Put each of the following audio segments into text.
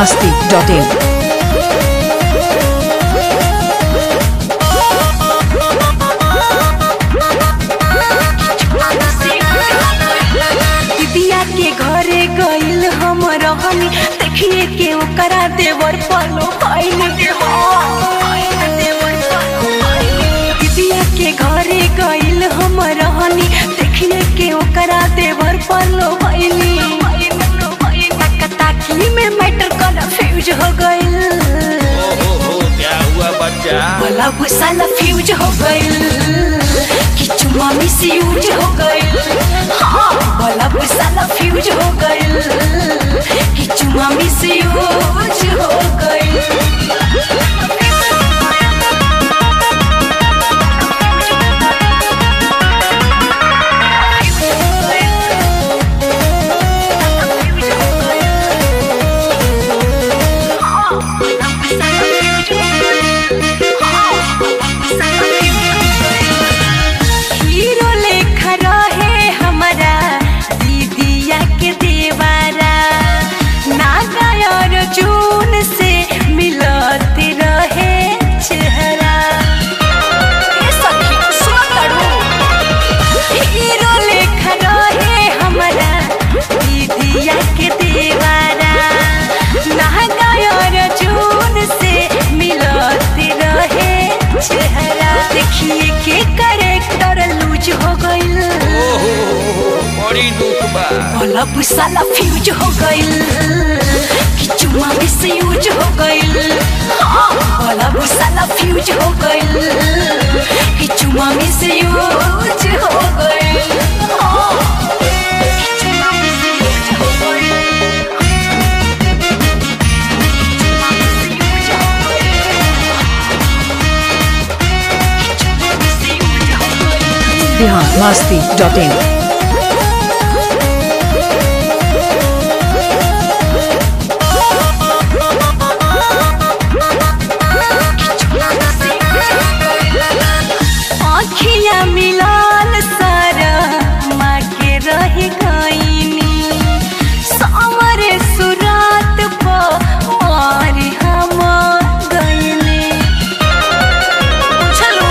biharmasti.in घरे गइल हम रहनी देखिए के ओकरा देवर पलो दीदिया के घरे गइल हम रहनी देखिए के ओकरा देवर पलो ताकी में मैटर कन्फ्यूज हो गइल। क्या हुआ बच्चा? भला गुस्सा फ्यूज हो गइल कि चुम्मा मिसयूज हो गइल। हाँ भला गुस्सा फ्यूज हो गइल कि चुम्मा मिसयूज हो गइल। जून से मिलते रहे चेहरा हीरो लेखा रहे हमारा दीदिया के दीवारा नागायर जून से मिलते रहे चेहरा देखिए के करेक्टर लूज हो गइल। बड़ी दुख बा भला साला फ्यूज हो गइल कि चुम्मा मिसयूज हो गइल। भला साला फ्यूज हो गइल कि चुम्मा मिसयूज हो गइल। biharmasti.in मिलाल सारा माँ के रही गईनी सामरे सुरात पर हम गईनी। चलो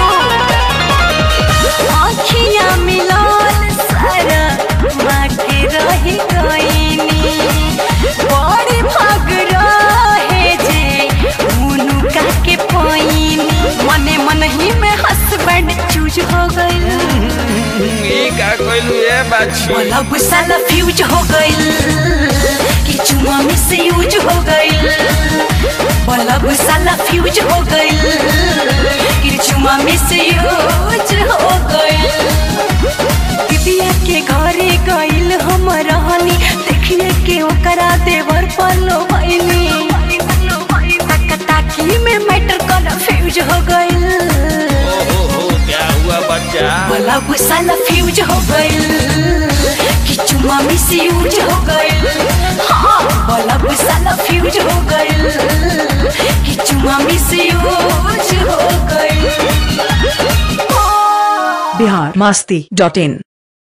आँखियाँ मिलाल सारा माँ के रही गईनी बड़ी भाग रहे जे उनुका के पाईनी मने मन ही में हस्बैंड चूज हो गइल। का कहलू ए बाछी भला गुस्सा फ्यूज हो गइल कि चुम्मा मिसयूज हो गइल। भला गुस्सा फ्यूज हो गइल कि चुम्मा मिसयूज हो गइल। दीदिया के घरे गइल हम रहनी देखिए के ओकरा देवर पलो भइनी ताकी में मैटर कन्फ्यूज हो गइल। क्या हुआ बच्चा? भला गुस्सा फ्यूज हो गइल कि चुम्मा मिसयूज हो गइल। हाँ भला गुस्सा फ्यूज हो गइल कि चुम्मा मिसयूज हो गइल। biharmasti.in